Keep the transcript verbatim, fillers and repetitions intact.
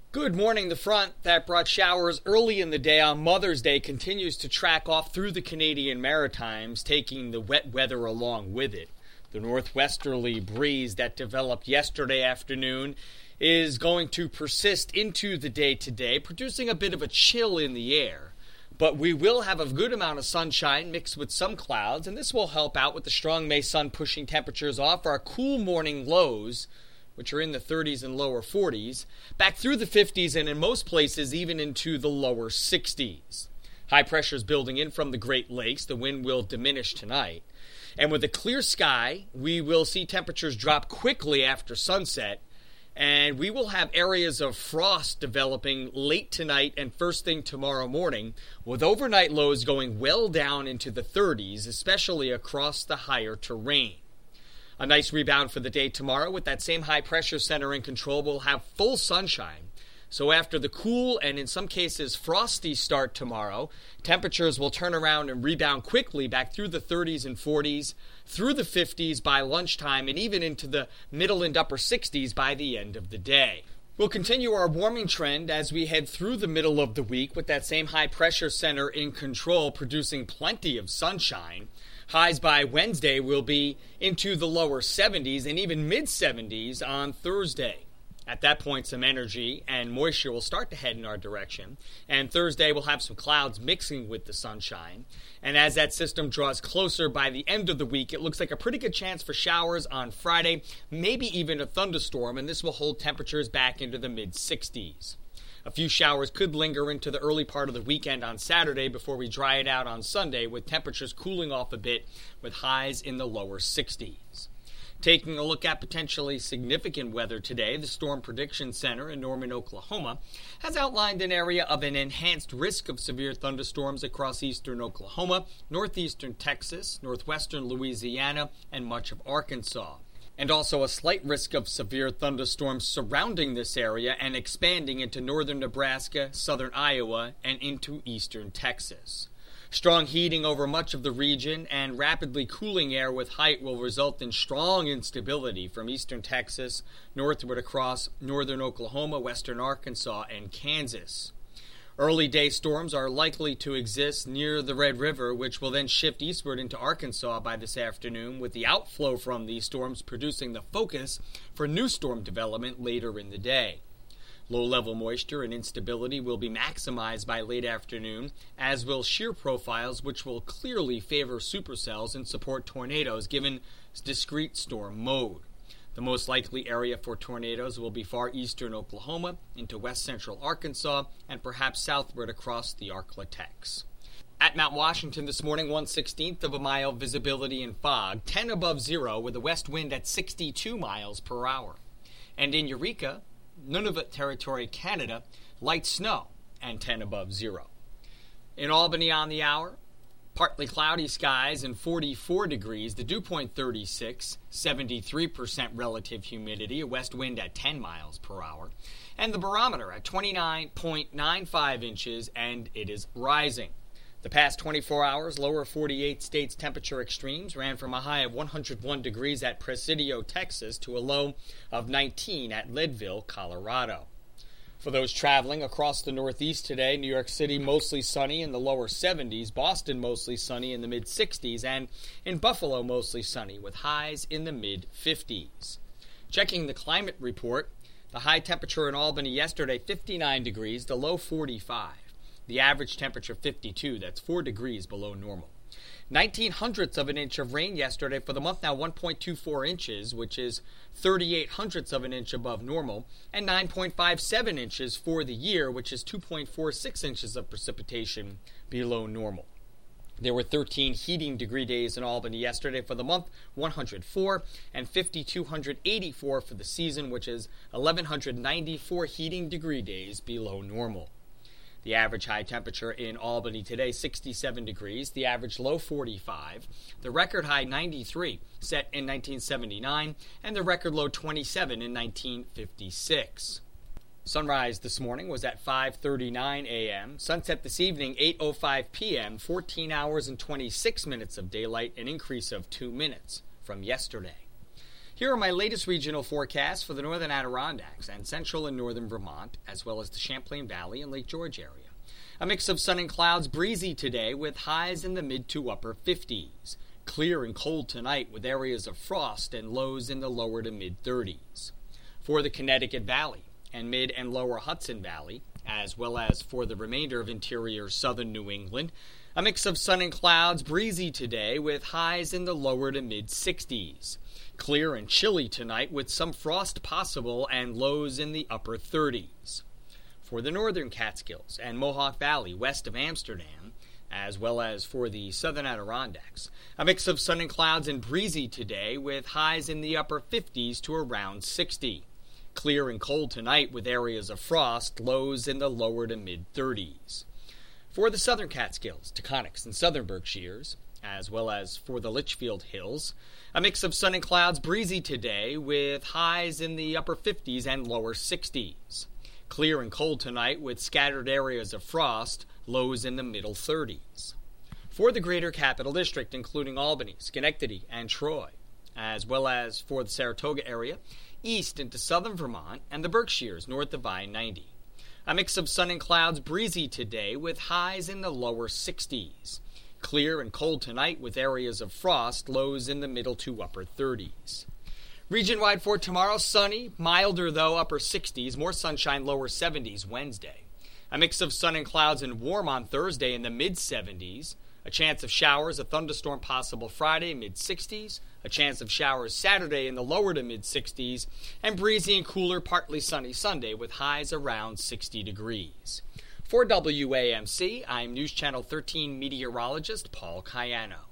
Good morning. The front that brought showers early in the day on Mother's Day continues to track off through the Canadian Maritimes, taking the wet weather along with it. The northwesterly breeze that developed yesterday afternoon is going to persist into the day today, producing a bit of a chill in the air. But we will have a good amount of sunshine mixed with some clouds, and this will help out with the strong May sun pushing temperatures off our cool morning lows, which are in the thirties and lower forties, back through the fifties and in most places even into the lower sixties. High pressures building in from the Great Lakes. The wind will diminish tonight. And with a clear sky, we will see temperatures drop quickly after sunset, and we will have areas of frost developing late tonight and first thing tomorrow morning, with overnight lows going well down into the thirties, especially across the higher terrain. A nice rebound for the day tomorrow with that same high pressure center in control. We'll have full sunshine. So after the cool and in some cases frosty start tomorrow, temperatures will turn around and rebound quickly back through the thirties and forties, through the fifties by lunchtime, and even into the middle and upper sixties by the end of the day. We'll continue our warming trend as we head through the middle of the week with that same high pressure center in control, producing plenty of sunshine. Highs by Wednesday will be into the lower seventies and even mid-seventies on Thursday. At that point, some energy and moisture will start to head in our direction. And Thursday, we'll have some clouds mixing with the sunshine. And as that system draws closer by the end of the week, it looks like a pretty good chance for showers on Friday, maybe even a thunderstorm, and this will hold temperatures back into the mid-sixties. A few showers could linger into the early part of the weekend on Saturday before we dry it out on Sunday, with temperatures cooling off a bit with highs in the lower sixties. Taking a look at potentially significant weather today, the Storm Prediction Center in Norman, Oklahoma, has outlined an area of an enhanced risk of severe thunderstorms across eastern Oklahoma, northeastern Texas, northwestern Louisiana, and much of Arkansas. And also a slight risk of severe thunderstorms surrounding this area and expanding into northern Nebraska, southern Iowa, and into eastern Texas. Strong heating over much of the region and rapidly cooling air with height will result in strong instability from eastern Texas northward across northern Oklahoma, western Arkansas, and Kansas. Early day storms are likely to exist near the Red River, which will then shift eastward into Arkansas by this afternoon, with the outflow from these storms producing the focus for new storm development later in the day. Low-level moisture and instability will be maximized by late afternoon, as will shear profiles, which will clearly favor supercells and support tornadoes given discrete storm mode. The most likely area for tornadoes will be far eastern Oklahoma into west central Arkansas and perhaps southward across the Arklatex. At Mount Washington this morning, one sixteenth of a mile visibility in fog, ten above zero with a west wind at sixty-two miles per hour. And in Eureka, Nunavut Territory, Canada, light snow and ten above zero. In Albany on the hour, partly cloudy skies and forty-four degrees, the dew point thirty-six, seventy-three percent relative humidity, a west wind at ten miles per hour, and the barometer at twenty-nine point nine five inches, and it is rising. The past twenty-four hours, lower forty-eight states temperature extremes ran from a high of one hundred one degrees at Presidio, Texas, to a low of nineteen at Leadville, Colorado. For those traveling across the Northeast today, New York City mostly sunny in the lower seventies, Boston mostly sunny in the mid-sixties, and in Buffalo mostly sunny with highs in the mid-fifties. Checking the climate report, the high temperature in Albany yesterday, fifty-nine degrees, the low forty-five. The average temperature fifty-two, that's four degrees below normal. nineteen hundredths of an inch of rain yesterday. For the month now, one point two four inches, which is thirty-eight hundredths of an inch above normal, and nine point five seven inches for the year, which is two point four six inches of precipitation below normal. There were thirteen heating degree days in Albany yesterday. For the month, one hundred four, and five thousand two hundred eighty-four for the season, which is one thousand one hundred ninety-four heating degree days below normal. The average high temperature in Albany today, sixty-seven degrees. The average low, forty-five. The record high, ninety-three, set in nineteen seventy-nine. And the record low, twenty-seven in nineteen fifty-six. Sunrise this morning was at five thirty-nine a.m. Sunset this evening, eight oh five p.m. fourteen hours and twenty-six minutes of daylight, an increase of two minutes from yesterday. Here are my latest regional forecasts for the northern Adirondacks and central and northern Vermont, as well as the Champlain Valley and Lake George area. A mix of sun and clouds, breezy today with highs in the mid to upper fifties. Clear and cold tonight with areas of frost and lows in the lower to mid thirties. For the Connecticut Valley and mid and lower Hudson Valley, as well as for the remainder of interior southern New England, a mix of sun and clouds, breezy today with highs in the lower to mid sixties. Clear and chilly tonight with some frost possible and lows in the upper thirties. For the northern Catskills and Mohawk Valley west of Amsterdam, as well as for the southern Adirondacks, a mix of sun and clouds and breezy today with highs in the upper fifties to around sixty. Clear and cold tonight with areas of frost, lows in the lower to mid thirties. For the southern Catskills, Taconics, and southern Berkshires, as well as for the Litchfield Hills, a mix of sun and clouds, breezy today with highs in the upper fifties and lower sixties. Clear and cold tonight with scattered areas of frost, lows in the middle thirties. For the greater Capital District, including Albany, Schenectady, and Troy, as well as for the Saratoga area, east into southern Vermont, and the Berkshires north of I ninety. A mix of sun and clouds, breezy today with highs in the lower sixties. Clear and cold tonight with areas of frost, lows in the middle to upper thirties. Region-wide for tomorrow, sunny, milder though, upper sixties, more sunshine, lower seventies Wednesday. A mix of sun and clouds and warm on Thursday in the mid seventies. A chance of showers, a thunderstorm possible Friday, mid sixties. A chance of showers Saturday in the lower to mid sixties. And breezy and cooler, partly sunny Sunday with highs around sixty degrees. For W A M C, I'm News Channel thirteen meteorologist Paul Cayano.